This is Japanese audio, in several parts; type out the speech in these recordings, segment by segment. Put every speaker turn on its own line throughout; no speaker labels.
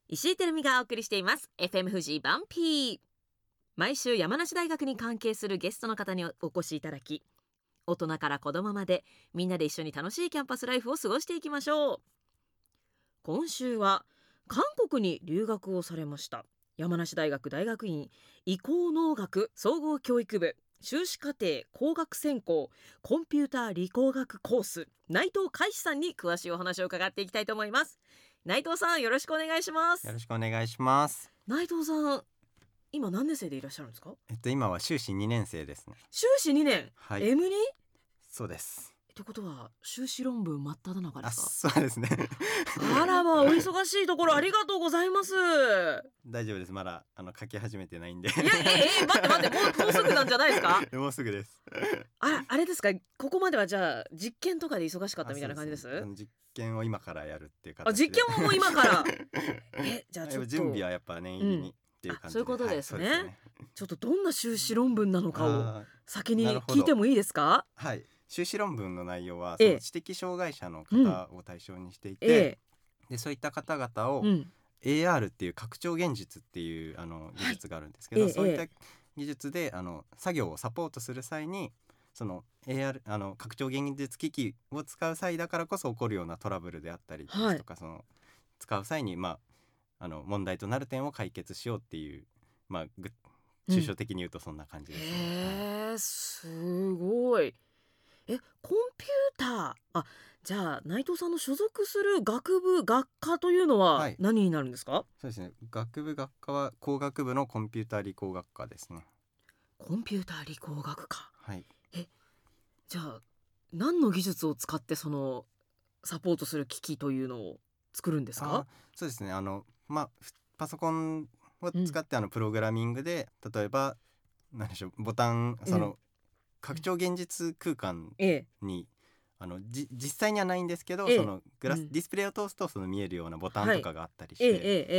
石井てるみがお送りしています FM 富士バンピー。毎週山梨大学に関係するゲストの方にお越しいただき、大人から子供までみんなで一緒に楽しいキャンパスライフを過ごしていきましょう。今週は韓国に留学をされました山梨大学大学院移行農学総合教育部修士課程工学専攻コンピューター理工学コース、内藤海志さんに詳しいお話を伺っていきたいと思います。内藤さん、よろしくお願いします。
よろしくお願いします。
内藤さん、今何年生でいらっしゃるんですか？
今は修士2年生ですね。
修士2年、
はい、
M2？
そうです。
ってことは修士論文真っ只中ですか？
そうですね
あらまあ、お忙しいところありがとうございます。
大丈夫です。まだ書き始めてないんで。
いや待ってもうすぐなんじゃないですか？
もうすぐです。
あれですか、ここまではじゃあ実験とかで忙しかったみたいな感じです？
実験を今からやるっていう形で。
実験はもう今からじゃあちょっと
準備はやっぱ念入りにっていう感じで、
そういうことですね、
はい、そうですね。
ちょっとどんな修士論文なのかを先に聞いてもいいですか？
はい、修士論文の内容はその知的障害者の方を対象にしていて、でそういった方々を、AR っていう拡張現実っていう技術があるんですけど、そういった技術で作業をサポートする際にその AR 拡張現実機器を使う際だからこそ起こるようなトラブルであったりですとか、その使う際に問題となる点を解決しようっていう、抽象的に言うとそんな感じですね。
すごい。コンピューター、じゃあ内藤さんの所属する学部学科というのは何になるんですか？
そうですね、学部学科は工学部のコンピューター理工学科ですね。
コンピューター理工学科、
はい。
じゃあ何の技術を使ってそのサポートする機器というのを作るんですか？
そうですね、パソコンを使ってプログラミングで、例えば何でしょう、ボタン、その拡張現実空間に、実際にはないんですけど、そのディスプレイを通すとその見えるようなボタンとかがあったりして、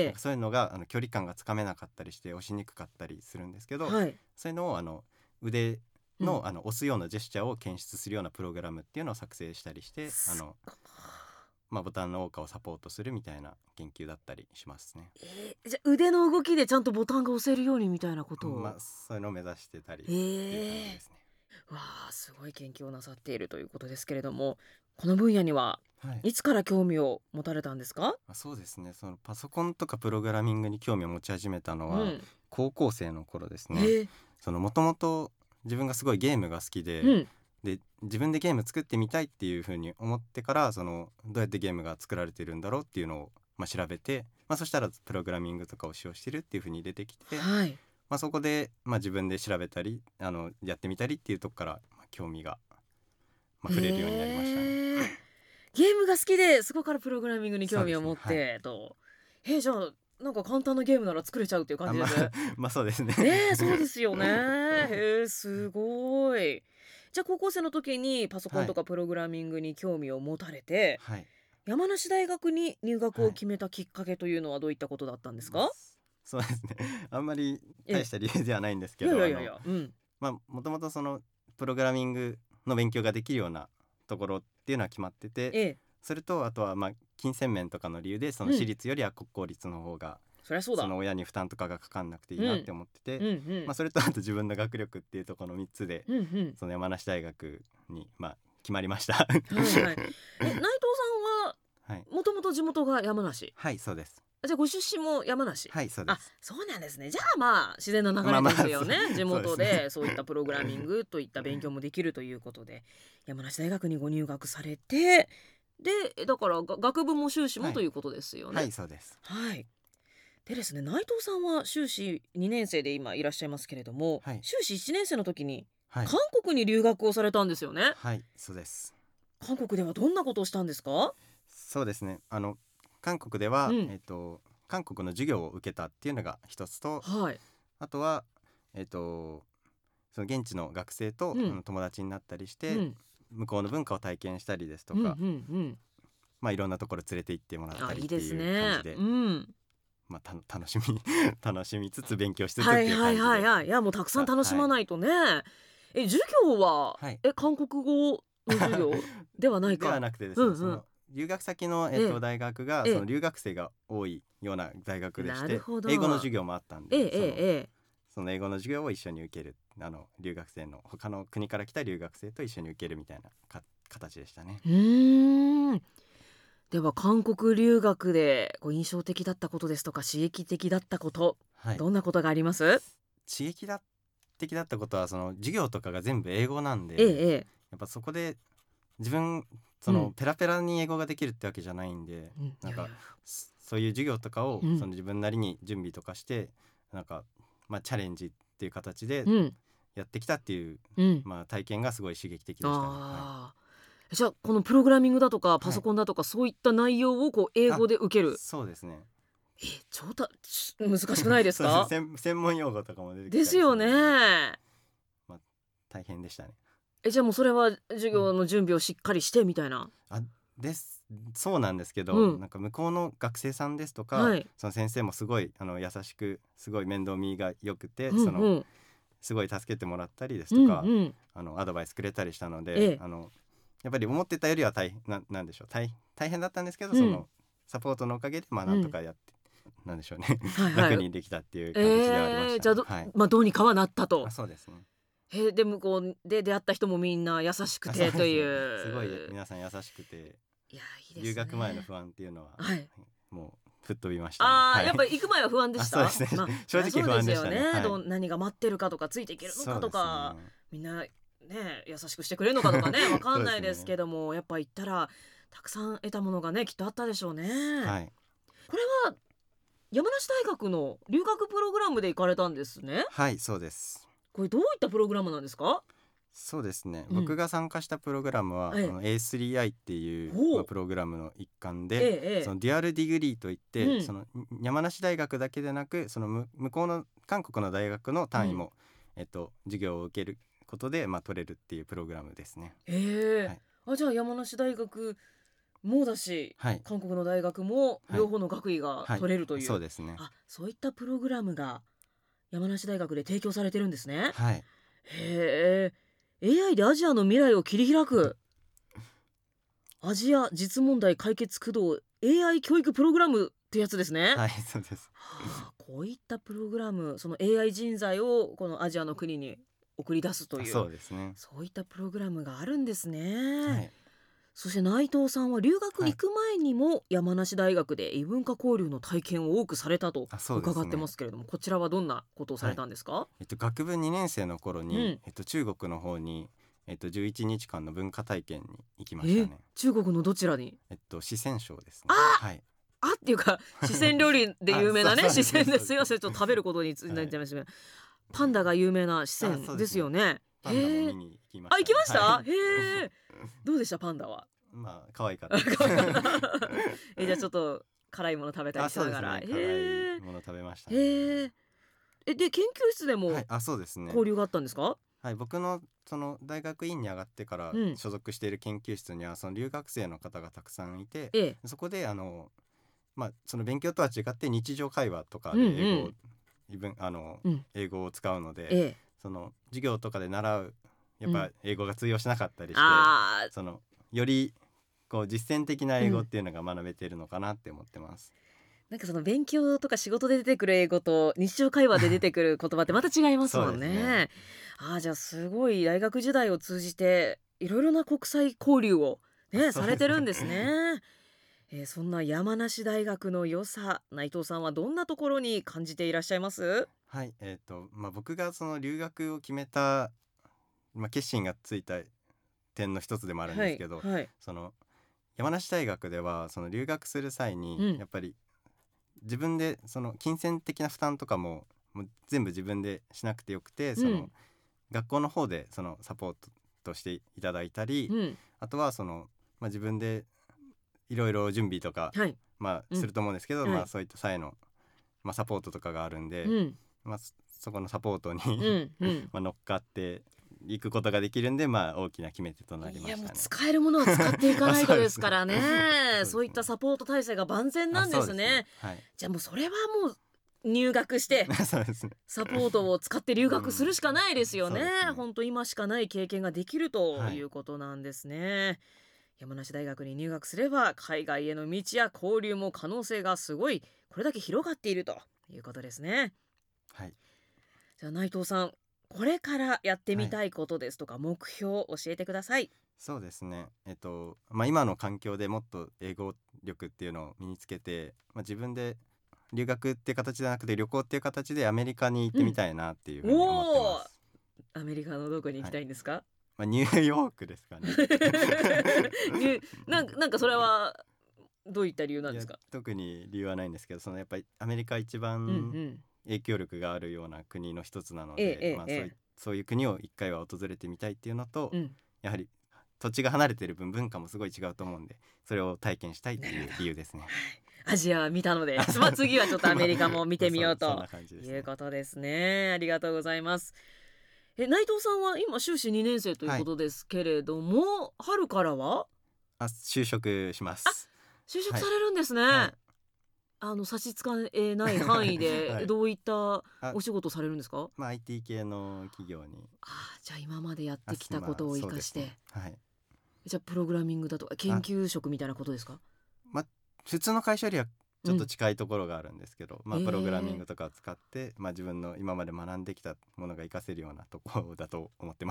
そういうのが距離感がつかめなかったりして押しにくかったりするんですけど、そういうのを腕の、押すようなジェスチャーを検出するようなプログラムっていうのを作成したりして、ボタンの謳歌をサポートするみたいな研究だったりしますね。
じゃあ腕の動きでちゃんとボタンが押せるようにみたいなことを、
そういうのを目指してたりっていう感じですね。
わあ、すごい研究をなさっているということですけれども、この分野にはいつから興味を持たれたんですか？
そうですね、そのパソコンとかプログラミングに興味を持ち始めたのは、高校生の頃ですね。もともと自分がすごいゲームが好きで、で自分でゲーム作ってみたいっていう風に思ってから、どうやってゲームが作られてるんだろうっていうのを、調べて、そしたらプログラミングとかを使用してるっていう風に出てきて、そこで、自分で調べたりやってみたりっていうとこから、興味が、触れるようになりましたね。
ゲームが好きでそこからプログラミングに興味を持って、じゃあなんか簡単なゲームなら作れちゃうっていう感じです。
そうですね。
そうですよね。すごい。じゃあ高校生の時にパソコンとかプログラミングに興味を持たれて、山梨大学に入学を決めたきっかけというのはどういったことだったんですか？
そうですね、あんまり大した理由ではないんですけど、もともとそのプログラミングの勉強ができるようなところっていうのは決まってて、それとあとは金銭面とかの理由で、その私立よりは国公立の方が、その親に負担とかがかかんなくていいなって思ってて、それとあと自分の学力っていうところの3つで、その山梨大学に決まりました。内藤さん
はもともと地元が山梨？
はい、そうです。
じゃあご出身も山梨？
はい、そうです。
そうなんですね。じゃあ自然な流れですよね。地元でそういったプログラミングといった勉強もできるということで山梨大学にご入学されて、でだから学部も修士もということですよね。
はい、そうです。
でですね、内藤さんは修士2年生で今いらっしゃいますけれども、修士1年生の時に韓国に留学をされたんですよね。
はい、そうです。
韓国ではどんなことをしたんですか？
そうですね、韓国では、韓国の授業を受けたっていうのが一つと、あとは、その現地の学生と、友達になったりして、向こうの文化を体験したりですとか、いろんなところ連れて行ってもらったりっていう感じで、楽しみつつ勉強しつつっていう感じで、
いやもうたくさん楽しまないとね。授業は、韓国語の授業ではないか？
ではなくてですね、 留学先の、大学がその留学生が多いような大学でして、英語の授業もあったんで、その英語の授業を一緒に受ける、留学生の他の国から来た留学生と一緒に受けるみたいな形でしたね。
では韓国留学で印象的だったことですとか刺激的だったこと、どんなことがあります？
刺激的だったことは、その授業とかが全部英語なんで、やっぱそこで自分そのペラペラに英語ができるってわけじゃないんで、なんかそういう授業とかをその自分なりに準備とかして、なんかチャレンジっていう形でやってきたっていう、体験がすごい刺激的でしたね。
じゃあこのプログラミングだとかパソコンだとか、そういった内容を英語で受ける。
そうですね。
難しくないですか？
専門用語とかも出てきたり
ですよね。
大変でしたね。
じゃあもうそれは授業の準備をしっかりしてみたいな。
そうなんですけど、なんか向こうの学生さんですとか、その先生もすごい優しく、すごい面倒見が良くて、すごい助けてもらったりですとか、アドバイスくれたりしたので、やっぱり思ってたよりはなんでしょう、大変だったんですけど、そのサポートのおかげでなんとかやって、なんでしょうね、楽にできたっていう感じではありました。
じゃあどうにかはなったと。
そうですね。
で向こうで出会った人もみんな優しくてという、
すごい皆さん優しくて、
いいですね。
留学前の不安っていうのは、もう吹っ飛びました、
やっぱり行く前は不安でした。
そうですね、正直不安でしたね。
何が待ってるかとか、ついていけるのかとか、みんなね優しくしてくれるのかとかねわかんないですけども、やっぱ行ったらたくさん得たものがねきっとあったでしょうね。これは山梨大学の留学プログラムで行かれたんですね。
はい、そうです。
これどういったプログラムなんですか？
そうですね、僕が参加したプログラムは、A3I っていう、プログラムの一環で、そのデュアルディグリーといって、その山梨大学だけでなく、その向こうの韓国の大学の単位も、授業を受けることで、取れるっていうプログラムですね。
じゃあ山梨大学もだし、韓国の大学も両方の学位が取れるという、
そうですね。
そういったプログラムが山梨大学で提供されてるんですね。AI でアジアの未来を切り開くアジア実問題解決駆動 AI 教育プログラムってやつですね。
そうです。
こういったプログラム、その AI 人材をこのアジアの国に送り出すという、
そうですね、
そういったプログラムがあるんですね。そして内藤さんは留学行く前にも山梨大学で異文化交流の体験を多くされたと伺ってますけれども、こちらはどんなことをされたんですか？
学部2年生の頃に、中国の方に、11日間の文化体験に行きましたね。
中国のどちらに？
四川省ですね。
っていうか四川料理で有名なね四川ですいません、ちょっと食べることにつなっちゃいましたけど、パンダが有名な四川ですよね。
パンダも見に行きました。
行きました？どうでしたパンダは？
可愛かったです。
じゃあちょっと辛いもの食べたりしながら、
辛いもの食べましたね。
で研究室でも
そうですね、
交流があったんですか？
僕のその大学院に上がってから所属している研究室にはその留学生の方がたくさんいて、そこでその勉強とは違って日常会話とかで英語を使うので、その授業とかで習うやっぱ英語が通用しなかったりして、そのより実践的な英語っていうのが学べているのかなって思ってます。
なんかその勉強とか仕事で出てくる英語と日常会話で出てくる言葉ってまた違いますもんね。じゃあすごい大学時代を通じていろいろな国際交流をされてるんですね。そんな山梨大学の良さ、内藤さんはどんなところに感じていらっしゃいます？
僕がその留学を決めた、決心がついた点の一つでもあるんですけど、その山梨大学ではその留学する際に、やっぱり自分でその金銭的な負担とかも全部自分でしなくてよくて、その学校の方でそのサポートしていただいたり、あとはその、自分でいろいろ準備とか、すると思うんですけど、そういった際の、サポートとかがあるんで、そこのサポートに乗っかっていくことができるんで、大きな決め手となりましたね。
もう使えるものを使っていかないとですからね。そういったサポート体制が万全なんですね。じゃあもうそれはもう入学してサポートを使って留学するしかないですよね。本当今しかない経験ができるということなんですね。 山梨大学に入学すれば海外への道や交流も可能性がすごいこれだけ広がっているということですね。
はい。
じゃあ内藤さん、これからやってみたいことですとか、目標を教えてください。
そうですね。今の環境でもっと英語力っていうのを身につけて、自分で留学っていう形じゃなくて旅行っていう形でアメリカに行ってみたいなっていうふうに思ってます。
アメリカのどこに行きたいんですか？
ニューヨークですかね。
なんかそれはどういった理由なんですか？
特に理由はないんですけど、やっぱりアメリカ一番影響力があるような国の一つなので、そういう国を一回は訪れてみたいっていうのと、やはり土地が離れてる分文化もすごい違うと思うんで、それを体験したいっていう理由ですね。
アジアは見たので次はちょっとアメリカも見てみようということですね。ありがとうございます。内藤さんは今修士2年生ということですけれども、春からは
就職します。
就職されるんですね。差し支えない範囲でどういったお仕事されるんですか？
IT 系の企業に。
じゃあ今までやってきたことを生かして、
はい、
じゃあプログラミングだとか研究職みたいなことですか？
普通の会社よりはちょっと近いところがあるんですけど、プログラミングとかを使って、自分の今まで学んできたものが活かせるようなところだと思ってます。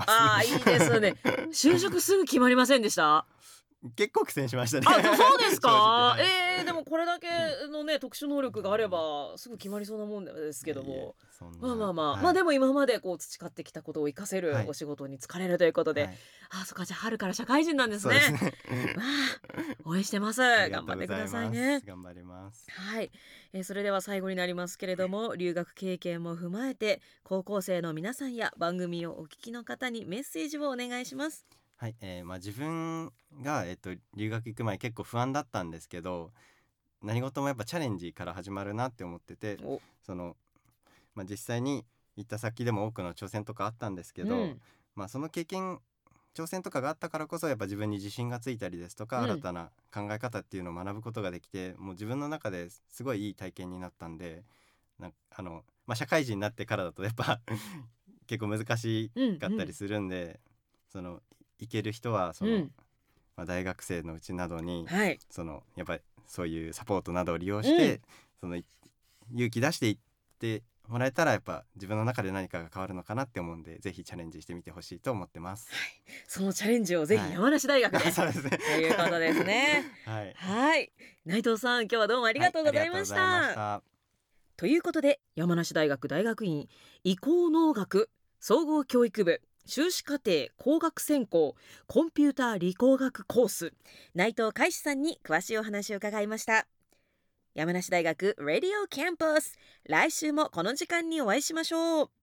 いいですね。就職すぐ決まりませんでした？
結構苦戦しましたね。
そうですか？でもこれだけのね特殊能力があればすぐ決まりそうなもんですけども、でも今まで培ってきたことを活かせるお仕事に就かれるということで、そっか、じゃあ春から社会人なんですね。応援してます。頑張ってくださいね。
頑張ります。
はい、それでは最後になりますけれども、留学経験も踏まえて高校生の皆さんや番組をお聞きの方にメッセージをお願いします。
はい、自分が、留学行く前結構不安だったんですけど、何事もやっぱチャレンジから始まるなって思ってて、実際に行った先でも多くの挑戦とかあったんですけど、その挑戦とかがあったからこそやっぱ自分に自信がついたりですとか、新たな考え方っていうのを学ぶことができて、もう自分の中ですごいいい体験になったんで、社会人になってからだとやっぱ結構難しかったりするんで、行ける人は大学生のうちなどに、やっぱりそういうサポートなどを利用して、勇気出していってもらえたらやっぱ自分の中で何かが変わるのかなって思うんで、ぜひチャレンジしてみてほしいと思ってます。
そのチャレンジをぜひ山梨大学で、そうですね、ということですね。はい、内藤さん、今日はどうもありがとうございました。ということで、山梨大学大学院移行農学総合教育部修士課程工学専攻コンピューター理工学コース、内藤海士さんに詳しいお話を伺いました。山梨大学ラディオキャンパス、来週もこの時間にお会いしましょう。